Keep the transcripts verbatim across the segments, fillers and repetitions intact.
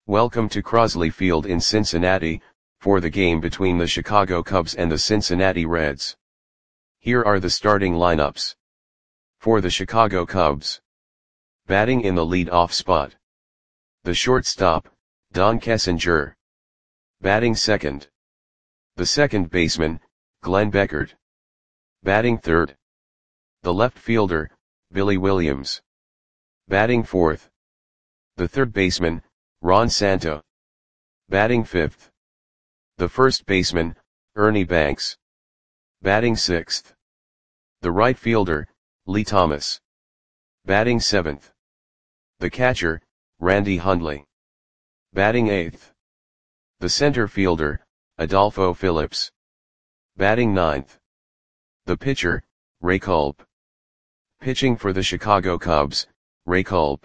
Welcome to Crosley Field in Cincinnati, for the game between the Chicago Cubs and the Cincinnati Reds. Here are the starting lineups. For the Chicago Cubs. Batting in the lead-off spot. The shortstop, Don Kessinger. Batting second. The second baseman, Glenn Beckert. Batting third. The left fielder, Billy Williams. Batting fourth. The third baseman, Ron Santo. Batting fifth. The first baseman, Ernie Banks. Batting sixth. The right fielder, Lee Thomas. Batting seventh. The catcher, Randy Hundley. Batting eighth. The center fielder, Adolfo Phillips. Batting ninth. The pitcher, Ray Culp. Pitching for the Chicago Cubs, Ray Culp.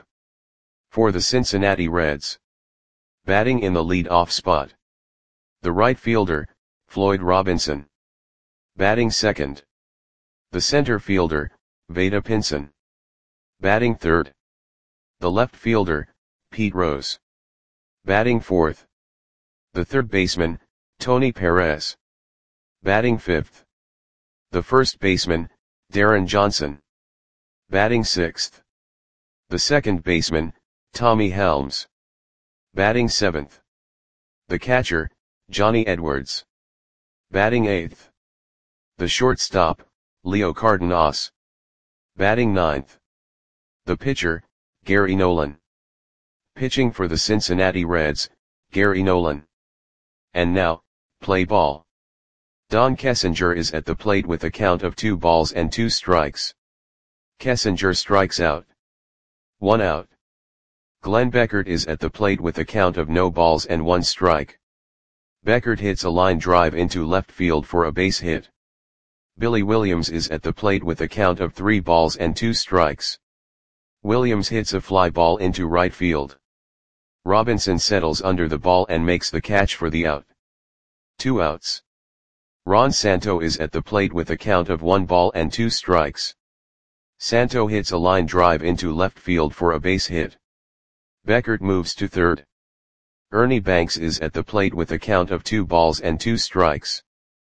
For the Cincinnati Reds. Batting in the lead-off spot. The right fielder, Floyd Robinson. Batting second. The center fielder, Vada Pinson. Batting third. The left fielder, Pete Rose. Batting fourth. The third baseman, Tony Perez. Batting fifth. The first baseman, Darren Johnson. Batting sixth. The second baseman, Tommy Helms. Batting seventh. The catcher, Johnny Edwards. Batting eighth. The shortstop, Leo Cardenas. Batting ninth. The pitcher, Gary Nolan. Pitching for the Cincinnati Reds, Gary Nolan. And now, play ball. Don Kessinger is at the plate with a count of two balls and two strikes. Kessinger strikes out. One out. Glenn Beckert is at the plate with a count of no balls and one strike. Beckert hits a line drive into left field for a base hit. Billy Williams is at the plate with a count of three balls and two strikes. Williams hits a fly ball into right field. Robinson settles under the ball and makes the catch for the out. Two outs. Ron Santo is at the plate with a count of one ball and two strikes. Santo hits a line drive into left field for a base hit. Beckert moves to third. Ernie Banks is at the plate with a count of two balls and two strikes.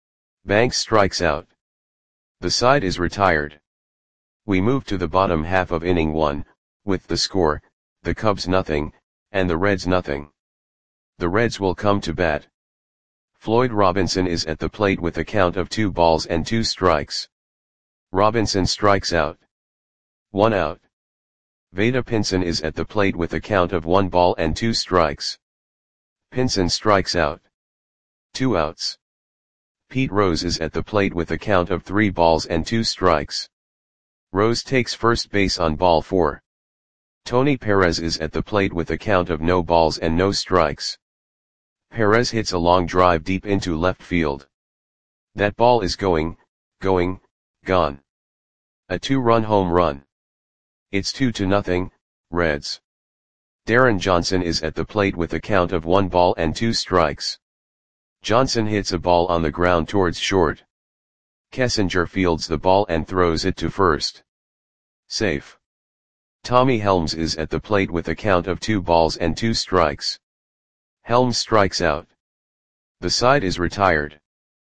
Banks strikes out. The side is retired. We move to the bottom half of inning one, with the score, the Cubs nothing, and the Reds nothing. The Reds will come to bat. Floyd Robinson is at the plate with a count of two balls and two strikes. Robinson strikes out. One out. Vada Pinson is at the plate with a count of one ball and two strikes. Pinson strikes out. Two outs. Pete Rose is at the plate with a count of three balls and two strikes. Rose takes first base on ball four. Tony Perez is at the plate with a count of no balls and no strikes. Perez hits a long drive deep into left field. That ball is going, going, gone. A two-run home run. It's two to nothing, Reds. Darren Johnson is at the plate with a count of one ball and two strikes. Johnson hits a ball on the ground towards short. Kessinger fields the ball and throws it to first. Safe. Tommy Helms is at the plate with a count of two balls and two strikes. Helms strikes out. The side is retired.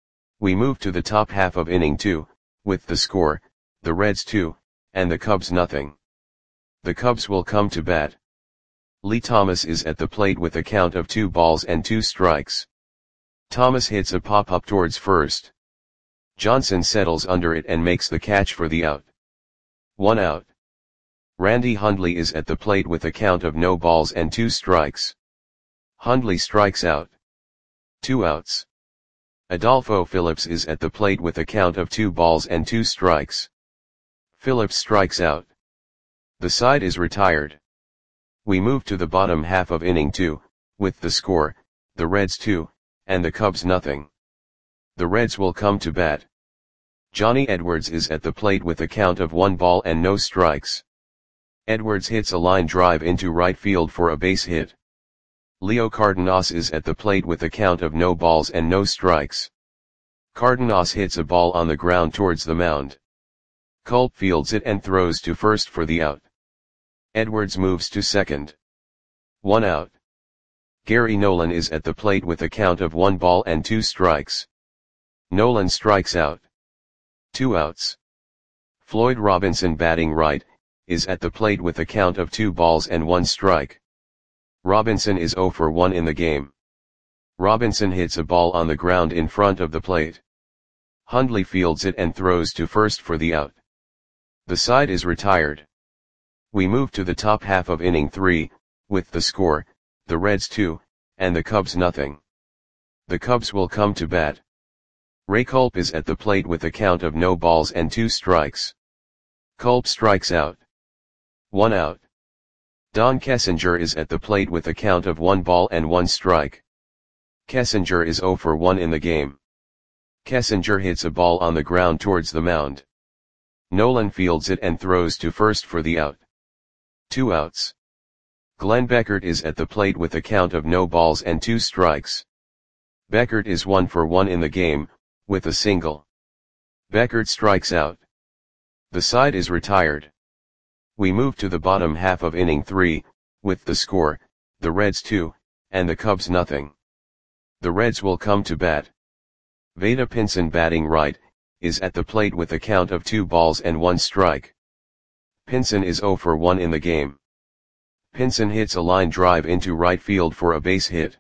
We move to the top half of inning two, with the score, the Reds two, and the Cubs nothing. The Cubs will come to bat. Lee Thomas is at the plate with a count of two balls and two strikes. Thomas hits a pop-up towards first. Johnson settles under it and makes the catch for the out. One out. Randy Hundley is at the plate with a count of no balls and two strikes. Hundley strikes out. Two outs. Adolfo Phillips is at the plate with a count of two balls and two strikes. Phillips strikes out. The side is retired. We move to the bottom half of inning two, with the score, the Reds two, and the Cubs nothing. The Reds will come to bat. Johnny Edwards is at the plate with a count of one ball and no strikes. Edwards hits a line drive into right field for a base hit. Leo Cardenas is at the plate with a count of no balls and no strikes. Cardenas hits a ball on the ground towards the mound. Culp fields it and throws to first for the out. Edwards moves to second. One out. Gary Nolan is at the plate with a count of one ball and two strikes. Nolan strikes out. Two outs. Floyd Robinson, batting right, is at the plate with a count of two balls and one strike. Robinson is oh for one in the game. Robinson hits a ball on the ground in front of the plate. Hundley fields it and throws to first for the out. The side is retired. We move to the top half of inning three, with the score, the Reds two, and the Cubs nothing. The Cubs will come to bat. Ray Culp is at the plate with a count of no balls and two strikes. Culp strikes out. One out. Don Kessinger is at the plate with a count of one ball and one strike. Kessinger is oh for one in the game. Kessinger hits a ball on the ground towards the mound. Nolan fields it and throws to first for the out. Two outs. Glenn Beckert is at the plate with a count of no balls and two strikes. Beckert is one for one in the game, with a single. Beckert strikes out. The side is retired. We move to the bottom half of inning three, with the score, the Reds two, and the Cubs nothing. The Reds will come to bat. Vada Pinson, batting right, is at the plate with a count of two balls and one strike. Pinson is oh for one in the game. Pinson hits a line drive into right field for a base hit.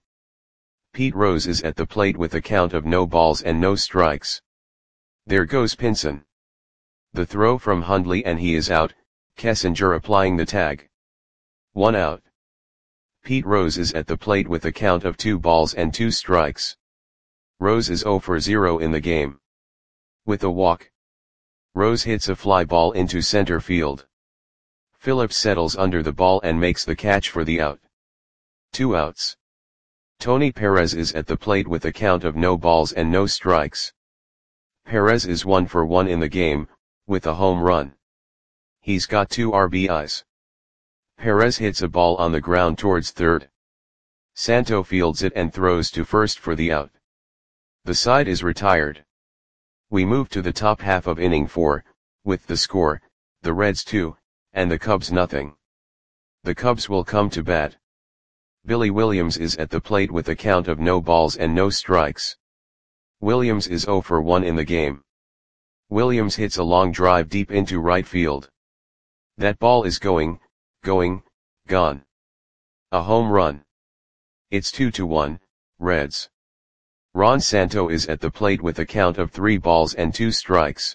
Pete Rose is at the plate with a count of no balls and no strikes. There goes Pinson. The throw from Hundley and he is out, Kessinger applying the tag. One out. Pete Rose is at the plate with a count of two balls and two strikes. Rose is oh for zero in the game. With a walk. Rose hits a fly ball into center field. Phillips settles under the ball and makes the catch for the out. Two outs. Tony Perez is at the plate with a count of no balls and no strikes. Perez is one for one in the game, with a home run. He's got two R B Is. Perez hits a ball on the ground towards third. Santo fields it and throws to first for the out. The side is retired. We move to the top half of inning four, with the score, the Reds two, and the Cubs nothing. The Cubs will come to bat. Billy Williams is at the plate with a count of no balls and no strikes. Williams is oh for one in the game. Williams hits a long drive deep into right field. That ball is going, going, gone. A home run. It's two to one, Reds. Ron Santo is at the plate with a count of three balls and two strikes.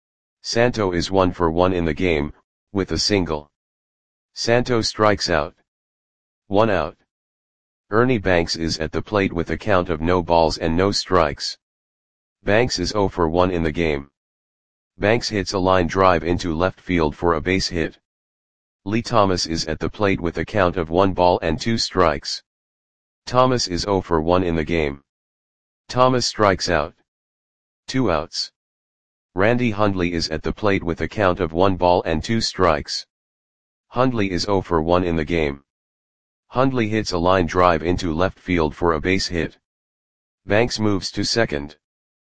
Santo is one for one in the game, with a single. Santo strikes out. One out. Ernie Banks is at the plate with a count of no balls and no strikes. Banks is oh for one in the game. Banks hits a line drive into left field for a base hit. Lee Thomas is at the plate with a count of one ball and two strikes. Thomas is oh for one in the game. Thomas strikes out. Two outs. Randy Hundley is at the plate with a count of one ball and two strikes. Hundley is oh for one in the game. Hundley hits a line drive into left field for a base hit. Banks moves to second.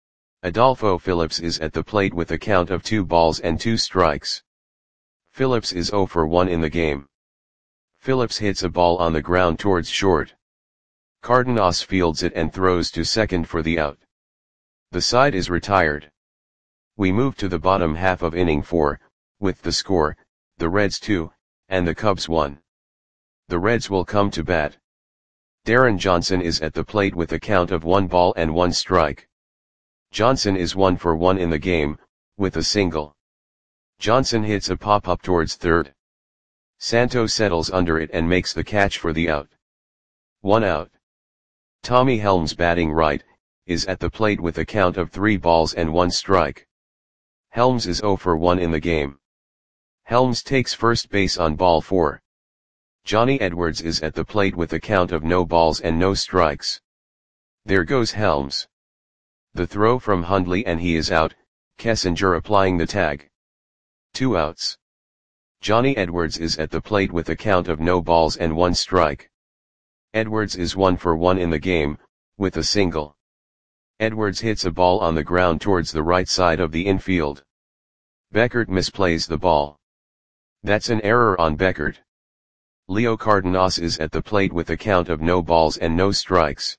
Adolfo Phillips is at the plate with a count of two balls and two strikes. Phillips is oh for one in the game. Phillips hits a ball on the ground towards short. Cardenas fields it and throws to second for the out. The side is retired. We move to the bottom half of inning four, with the score, the Reds two, and the Cubs one. The Reds will come to bat. Darren Johnson is at the plate with a count of one ball and one strike. Johnson is one for one in the game, with a single. Johnson hits a pop-up towards third. Santo settles under it and makes the catch for the out. One out. Tommy Helms, batting right, is at the plate with a count of three balls and one strike. Helms is oh for one in the game. Helms takes first base on ball four. Johnny Edwards is at the plate with a count of no balls and no strikes. There goes Helms. The throw from Hundley and he is out, Kessinger applying the tag. Two outs. Johnny Edwards is at the plate with a count of no balls and one strike. Edwards is one for one in the game, with a single. Edwards hits a ball on the ground towards the right side of the infield. Beckert misplays the ball. That's an error on Beckert. Leo Cardenas is at the plate with a count of no balls and no strikes.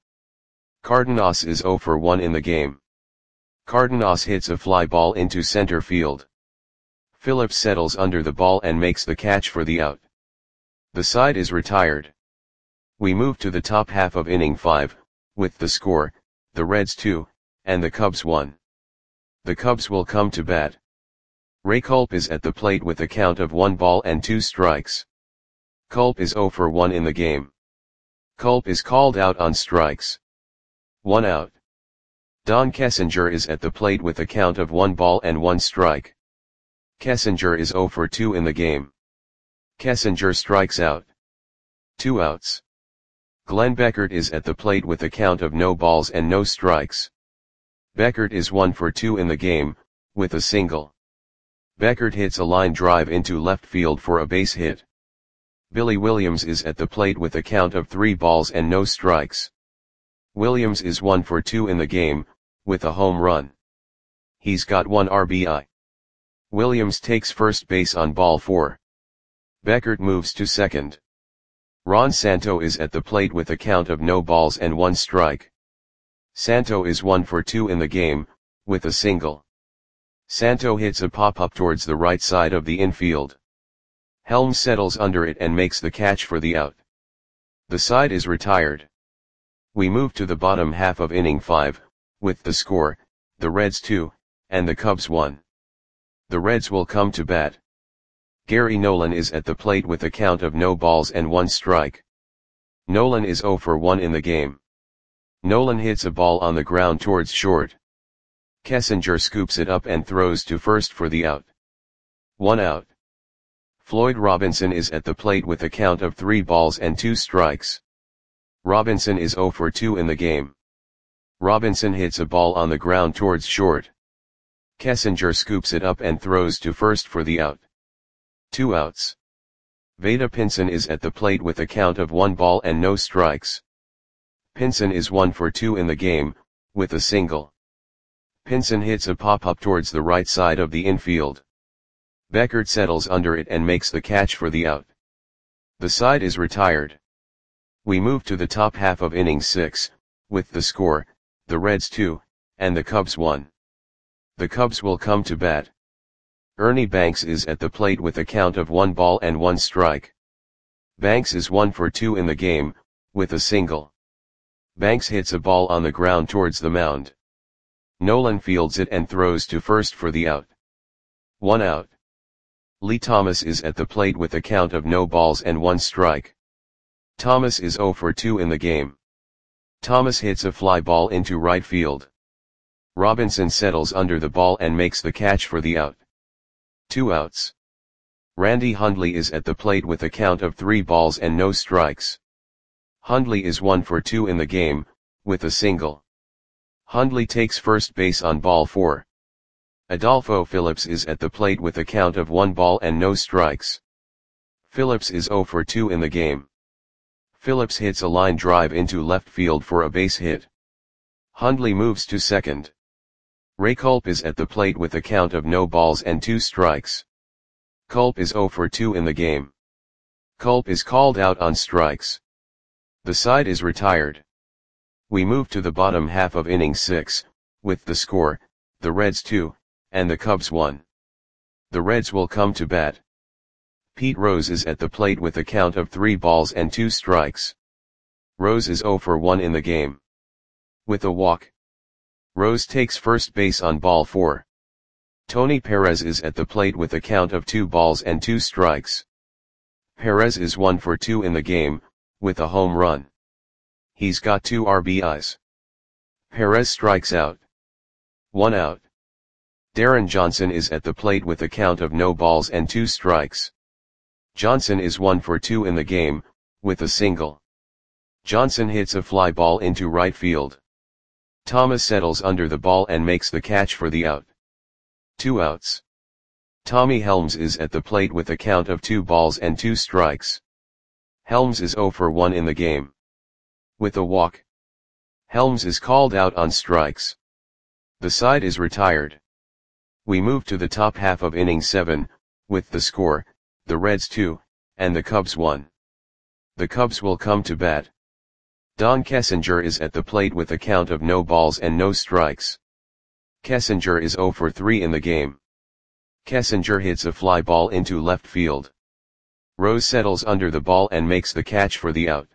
Cardenas is zero for one in the game. Cardenas hits a fly ball into center field. Phillips settles under the ball and makes the catch for the out. The side is retired. We move to the top half of inning five, with the score, the Reds two, and the Cubs one. The Cubs will come to bat. Ray Culp is at the plate with a count of one ball and two strikes. Culp is zero for one in the game. Culp is called out on strikes. One out. Don Kessinger is at the plate with a count of one ball and one strike. Kessinger is zero for two in the game. Kessinger strikes out. Two outs. Glenn Beckert is at the plate with a count of no balls and no strikes. Beckert is one for two in the game, with a single. Beckert hits a line drive into left field for a base hit. Billy Williams is at the plate with a count of three balls and no strikes. Williams is one for two in the game, with a home run. He's got one R B I. Williams takes first base on ball four. Beckert moves to second. Ron Santo is at the plate with a count of no balls and one strike. Santo is one for two in the game, with a single. Santo hits a pop-up towards the right side of the infield. Helms settles under it and makes the catch for the out. The side is retired. We move to the bottom half of inning five, with the score, the Reds two, and the Cubs one. The Reds will come to bat. Gary Nolan is at the plate with a count of no balls and one strike. Nolan is zero for one in the game. Nolan hits a ball on the ground towards short. Kessinger scoops it up and throws to first for the out. One out. Floyd Robinson is at the plate with a count of three balls and two strikes. Robinson is zero for two in the game. Robinson hits a ball on the ground towards short. Kessinger scoops it up and throws to first for the out. Two outs. Vada Pinson is at the plate with a count of one ball and no strikes. Pinson is one for two in the game, with a single. Pinson hits a pop-up towards the right side of the infield. Beckert settles under it and makes the catch for the out. The side is retired. We move to the top half of inning six, with the score, the Reds two, and the Cubs one. The Cubs will come to bat. Ernie Banks is at the plate with a count of one ball and one strike. Banks is one for two in the game, with a single. Banks hits a ball on the ground towards the mound. Nolan fields it and throws to first for the out. One out. Lee Thomas is at the plate with a count of no balls and one strike. Thomas is zero for two in the game. Thomas hits a fly ball into right field. Robinson settles under the ball and makes the catch for the out. Two outs. Randy Hundley is at the plate with a count of three balls and no strikes. Hundley is one for two in the game, with a single. Hundley takes first base on ball four. Adolfo Phillips is at the plate with a count of one ball and no strikes. Phillips is zero for two in the game. Phillips hits a line drive into left field for a base hit. Hundley moves to second. Ray Culp is at the plate with a count of no balls and two strikes. Culp is zero for two in the game. Culp is called out on strikes. The side is retired. We move to the bottom half of inning six, with the score, the Reds two, and the Cubs one. The Reds will come to bat. Pete Rose is at the plate with a count of three balls and two strikes. Rose is zero for one in the game. With a walk. Rose takes first base on ball four. Tony Perez is at the plate with a count of two balls and two strikes. Perez is one for two in the game, with a home run. He's got two R B Is. Perez strikes out. One out. Darren Johnson is at the plate with a count of no balls and two strikes. Johnson is one for two in the game, with a single. Johnson hits a fly ball into right field. Thomas settles under the ball and makes the catch for the out. Two outs. Tommy Helms is at the plate with a count of two balls and two strikes. Helms is zero for one in the game. With a walk. Helms is called out on strikes. The side is retired. We move to the top half of inning seven, with the score, the Reds two, and the Cubs one. The Cubs will come to bat. Don Kessinger is at the plate with a count of no balls and no strikes. Kessinger is zero for three in the game. Kessinger hits a fly ball into left field. Rose settles under the ball and makes the catch for the out.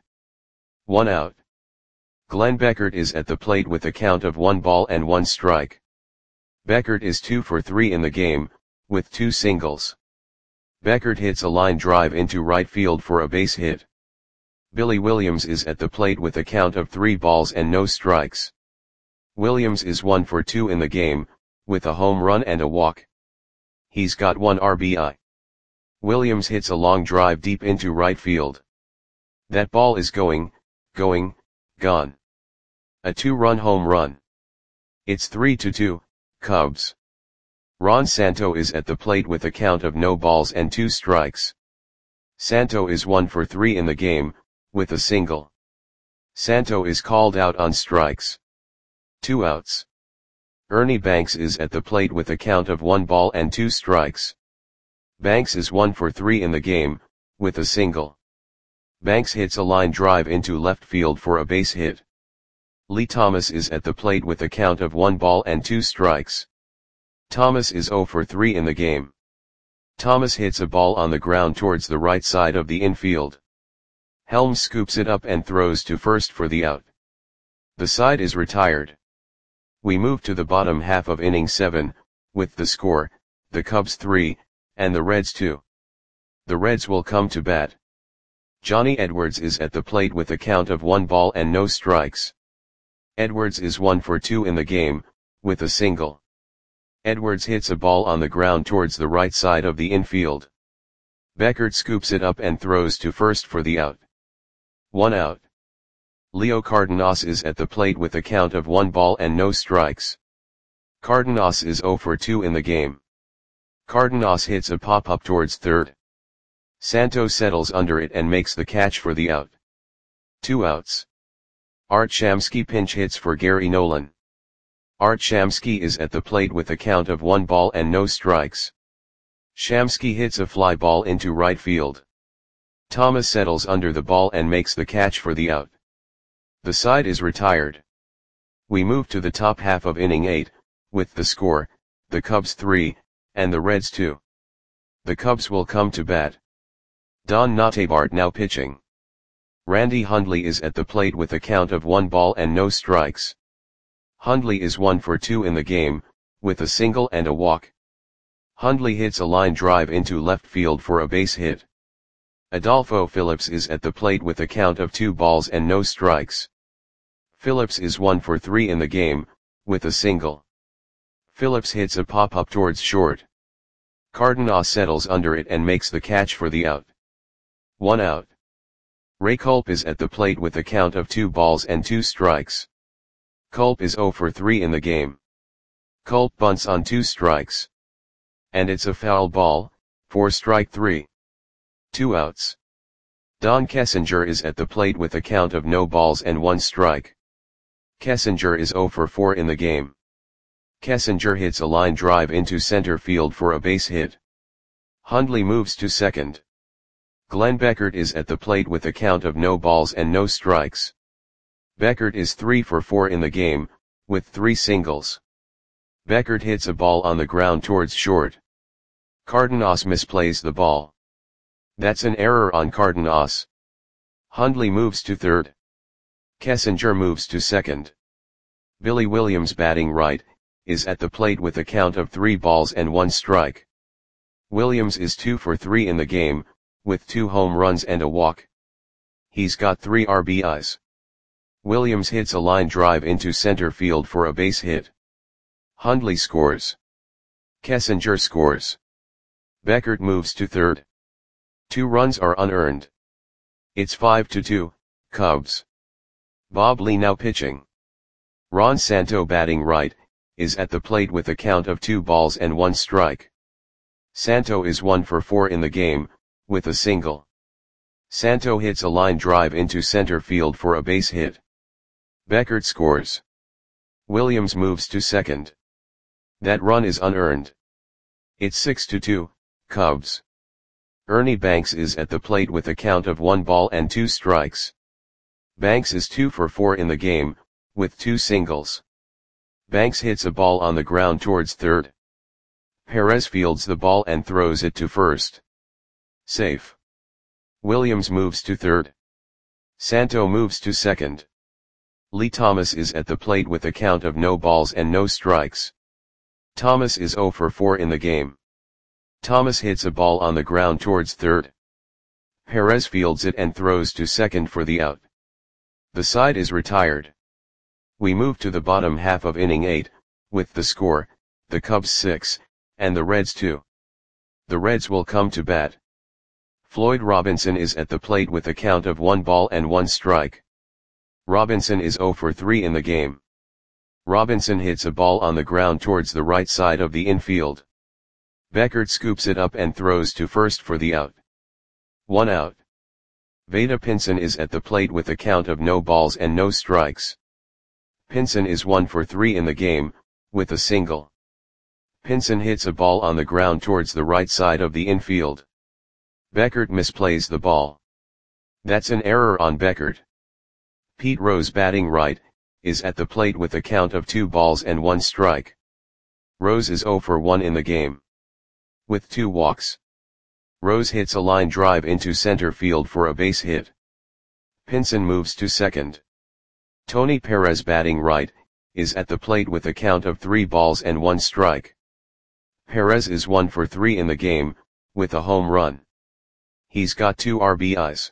One out. Glenn Beckert is at the plate with a count of one ball and one strike. Beckert is two for three in the game, with two singles. Beckert hits a line drive into right field for a base hit. Billy Williams is at the plate with a count of three balls and no strikes. Williams is one for two in the game, with a home run and a walk. He's got one R B I. Williams hits a long drive deep into right field. That ball is going, going, gone. A two-run home run. It's three to two, Cubs. Ron Santo is at the plate with a count of no balls and two strikes. Santo is one for three in the game, with a single. Santo is called out on strikes. Two outs. Ernie Banks is at the plate with a count of one ball and two strikes. Banks is one for three in the game, with a single. Banks hits a line drive into left field for a base hit. Lee Thomas is at the plate with a count of one ball and two strikes. Thomas is zero for three in the game. Thomas hits a ball on the ground towards the right side of the infield. Helms scoops it up and throws to first for the out. The side is retired. We move to the bottom half of inning seven, with the score, the Cubs three, and the Reds two. The Reds will come to bat. Johnny Edwards is at the plate with a count of one ball and no strikes. Edwards is one for two in the game, with a single. Edwards hits a ball on the ground towards the right side of the infield. Beckert scoops it up and throws to first for the out. One out. Leo Cardenas is at the plate with a count of one ball and no strikes. Cardenas is zero for two in the game. Cardenas hits a pop-up towards third. Santo settles under it and makes the catch for the out. Two outs. Art Shamsky pinch hits for Gary Nolan. Art Shamsky is at the plate with a count of one ball and no strikes. Shamsky hits a fly ball into right field. Thomas settles under the ball and makes the catch for the out. The side is retired. We move to the top half of inning eight, with the score, the Cubs three, and the Reds two. The Cubs will come to bat. Don Notabart now pitching. Randy Hundley is at the plate with a count of one ball and no strikes. Hundley is one for two in the game, with a single and a walk. Hundley hits a line drive into left field for a base hit. Adolfo Phillips is at the plate with a count of two balls and no strikes. Phillips is one for three in the game, with a single. Phillips hits a pop-up towards short. Cardenas settles under it and makes the catch for the out. One out. Ray Culp is at the plate with a count of two balls and two strikes. Culp is zero for three in the game. Culp bunts on two strikes. And it's a foul ball, for strike three. Two outs. Don Kessinger is at the plate with a count of no balls and one strike. Kessinger is zero for four in the game. Kessinger hits a line drive into center field for a base hit. Hundley moves to second. Glenn Beckert is at the plate with a count of no balls and no strikes. Beckert is three for four in the game, with three singles. Beckert hits a ball on the ground towards short. Cardenas misplays the ball. That's an error on Cardenas. Hundley moves to third. Kessinger moves to second. Billy Williams, batting right, is at the plate with a count of three balls and one strike. Williams is two for three in the game, with two home runs and a walk. He's got three R B Is. Williams hits a line drive into center field for a base hit. Hundley scores. Kessinger scores. Beckert moves to third. Two runs are unearned. It's five to two, Cubs. Bob Lee now pitching. Ron Santo, batting right, is at the plate with a count of two balls and one strike. Santo is one for four in the game, with a single. Santo hits a line drive into center field for a base hit. Beckert scores. Williams moves to second. That run is unearned. It's six to two, Cubs. Ernie Banks is at the plate with a count of one ball and two strikes. Banks is two for four in the game, with two singles. Banks hits a ball on the ground towards third. Perez fields the ball and throws it to first. Safe. Williams moves to third. Santo moves to second. Lee Thomas is at the plate with a count of no balls and no strikes. Thomas is zero for four in the game. Thomas hits a ball on the ground towards third. Perez fields it and throws to second for the out. The side is retired. We move to the bottom half of inning eight, with the score, the Cubs six, and the Reds two. The Reds will come to bat. Floyd Robinson is at the plate with a count of one ball and one strike. Robinson is zero for three in the game. Robinson hits a ball on the ground towards the right side of the infield. Beckert scoops it up and throws to first for the out. One out. Vada Pinson is at the plate with a count of no balls and no strikes. Pinson is one for three in the game, with a single. Pinson hits a ball on the ground towards the right side of the infield. Beckert misplays the ball. That's an error on Beckert. Pete Rose, batting right, is at the plate with a count of two balls and one strike. Rose is zero for one in the game. With two walks. Rose hits a line drive into center field for a base hit. Pinson moves to second. Tony Perez, batting right, is at the plate with a count of three balls and one strike. Perez is one for three in the game, with a home run. He's got two R B Is.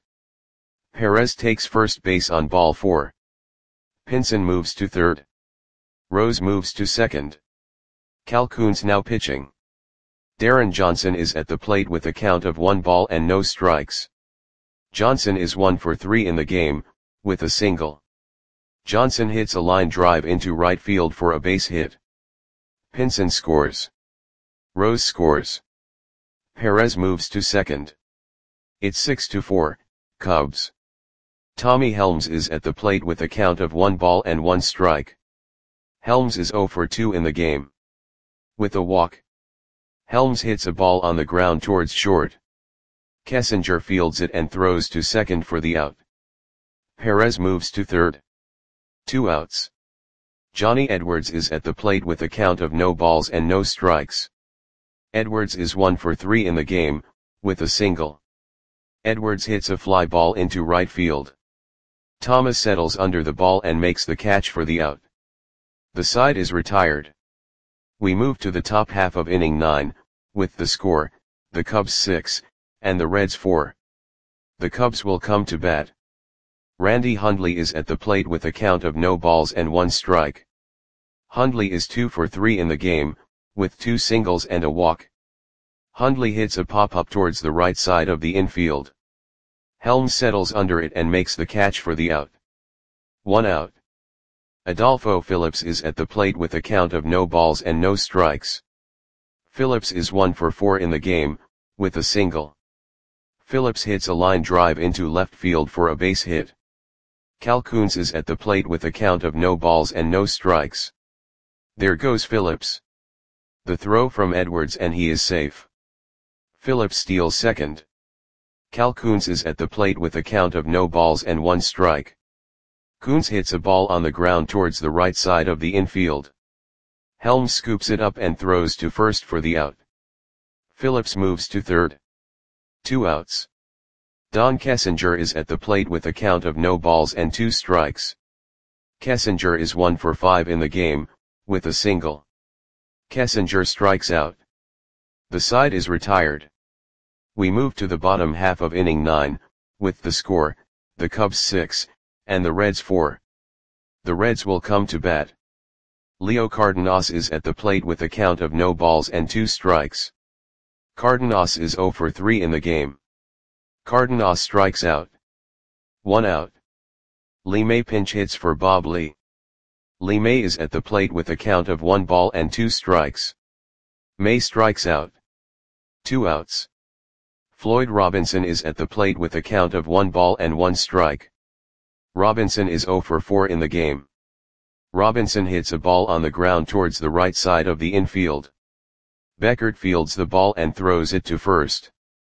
Perez takes first base on ball four. Pinson moves to third. Rose moves to second. Cal Koons now pitching. Darren Johnson is at the plate with a count of one ball and no strikes. Johnson is one for three in the game, with a single. Johnson hits a line drive into right field for a base hit. Pinson scores. Rose scores. Perez moves to second. It's six to four, Cubs. Tommy Helms is at the plate with a count of one ball and one strike. Helms is zero for two in the game. With a walk. Helms hits a ball on the ground towards short. Kessinger fields it and throws to second for the out. Perez moves to third. Two outs. Johnny Edwards is at the plate with a count of no balls and no strikes. Edwards is one for three in the game, with a single. Edwards hits a fly ball into right field. Thomas settles under the ball and makes the catch for the out. The side is retired. We move to the top half of inning nine, with the score, the Cubs six, and the Reds four. The Cubs will come to bat. Randy Hundley is at the plate with a count of no balls and one strike. Hundley is two for three in the game, with two singles and a walk. Hundley hits a pop-up towards the right side of the infield. Helms settles under it and makes the catch for the out. One out. Adolfo Phillips is at the plate with a count of no balls and no strikes. Phillips is one for four in the game, with a single. Phillips hits a line drive into left field for a base hit. Cal Koons is at the plate with a count of no balls and no strikes. There goes Phillips. The throw from Edwards and he is safe. Phillips steals second. Cal Koons is at the plate with a count of no balls and one strike. Koons hits a ball on the ground towards the right side of the infield. Helms scoops it up and throws to first for the out. Phillips moves to third. Two outs. Don Kessinger is at the plate with a count of no balls and two strikes. Kessinger is one for five in the game, with a single. Kessinger strikes out. The side is retired. We move to the bottom half of inning nine, with the score, the Cubs six, and the Reds four. The Reds will come to bat. Leo Cardenas is at the plate with a count of no balls and two strikes. Cardenas is zero for three in the game. Cardenas strikes out. One out. Lee May pinch hits for Bob Lee. Lee May is at the plate with a count of one ball and two strikes. May strikes out. Two outs. Floyd Robinson is at the plate with a count of one ball and one strike. Robinson is zero for four in the game. Robinson hits a ball on the ground towards the right side of the infield. Beckert fields the ball and throws it to first.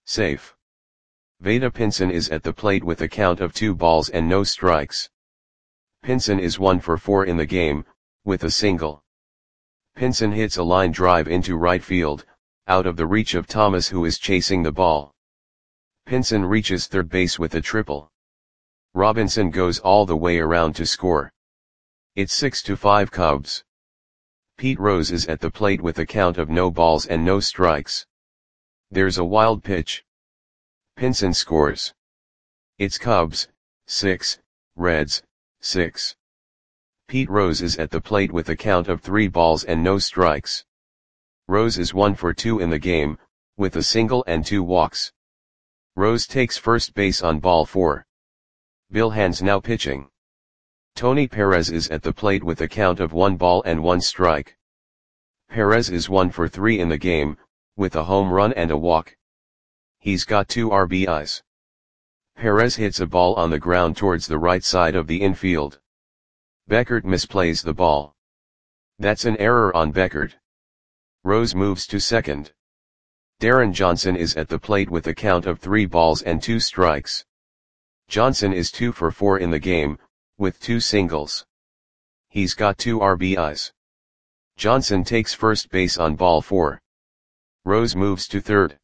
Safe. Veda Pinson is at the plate with a count of two balls and no strikes. Pinson is one for four in the game, with a single. Pinson hits a line drive into right field, out of the reach of Thomas, who is chasing the ball. Pinson reaches third base with a triple. Robinson goes all the way around to score. It's six to five Cubs. Pete Rose is at the plate with a count of no balls and no strikes. There's a wild pitch. Pinson scores. It's Cubs, six, Reds, six. Pete Rose is at the plate with a count of three balls and no strikes. Rose is one for two in the game, with a single and two walks. Rose takes first base on ball four. Bill Hands now pitching. Tony Perez is at the plate with a count of one ball and one strike. Perez is one for three in the game, with a home run and a walk. He's got two R B Is. Perez hits a ball on the ground towards the right side of the infield. Beckert misplays the ball. That's an error on Beckert. Rose moves to second. Darren Johnson is at the plate with a count of three balls and two strikes. Johnson is two for four in the game, with two singles. He's got two R B Is. Johnson takes first base on ball four. Rose moves to third.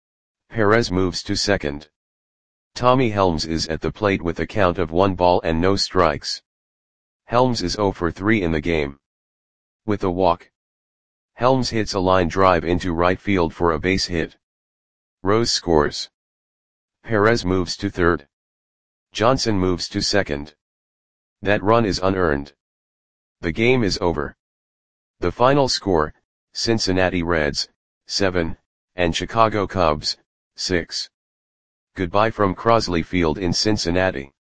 Perez moves to second. Tommy Helms is at the plate with a count of one ball and no strikes. Helms is zero for three in the game. With a walk. Helms hits a line drive into right field for a base hit. Rose scores. Perez moves to third. Johnson moves to second. That run is unearned. The game is over. The final score, Cincinnati Reds, seven, and Chicago Cubs, six. Goodbye from Crosley Field in Cincinnati.